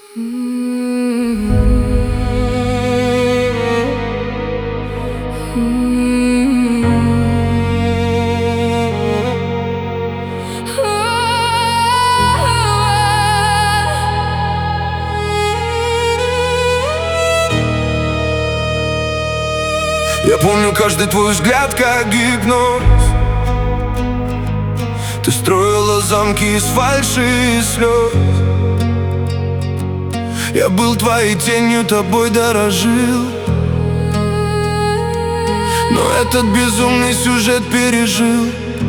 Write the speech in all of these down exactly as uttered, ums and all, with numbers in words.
Я помню каждый твой взгляд, как гипноз. Ты строила замки из фальши и слез. Я был твоей тенью, тобой дорожил, но этот безумный сюжет пережил.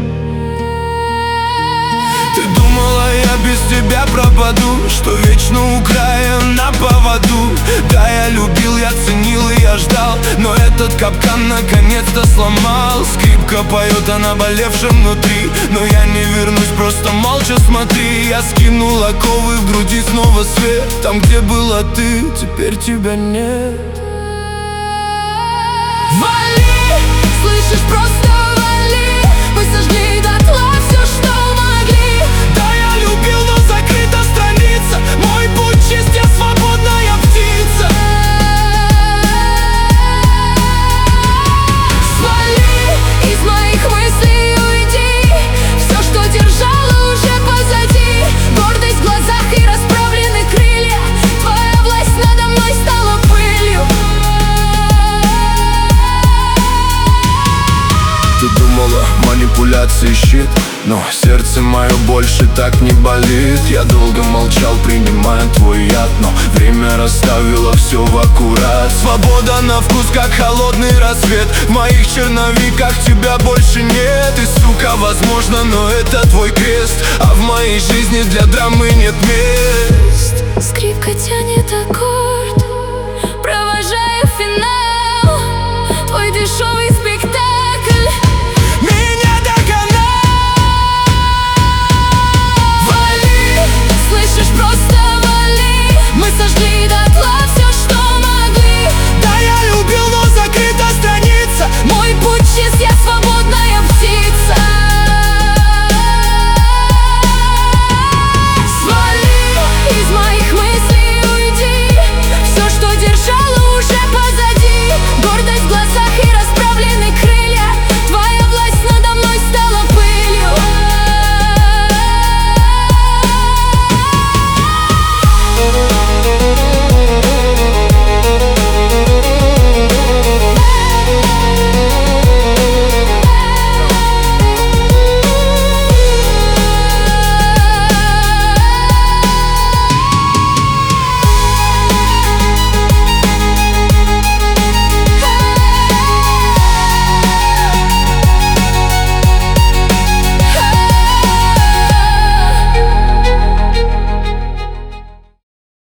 Ты думала, я без тебя пропаду, что вечно у края на поводу. Да, я любил, я ценил и я ждал, но этот капкан наконец-то сломал. Скрипка поет о наболевшем внутри, но я не вернусь, просто молча смотри. Я скинул оковы, в груди снова свет. Там, где была ты, теперь тебя нет. Вали, слышишь, просто вали. Мы сожгли дотла все, что могли. Да, я любил, но закрыта страница. Мой путь чист, я свободная птица. Свали из моих мыслей, уйди. Все, что держало, уже позади. Гордость в глазах и расправлены крылья. Твоя власть надо мной стала пылью. Ты думала, манипуляции щит, но сердце мое больше так не болит. Я долго молчал, принимая твой яд, но время расставило все в аккурат. Свобода на вкус, как холодный рассвет. В моих черновиках тебя больше нет. И, сука, возможно, но это твой крест. А в моей жизни для драмы нет мест.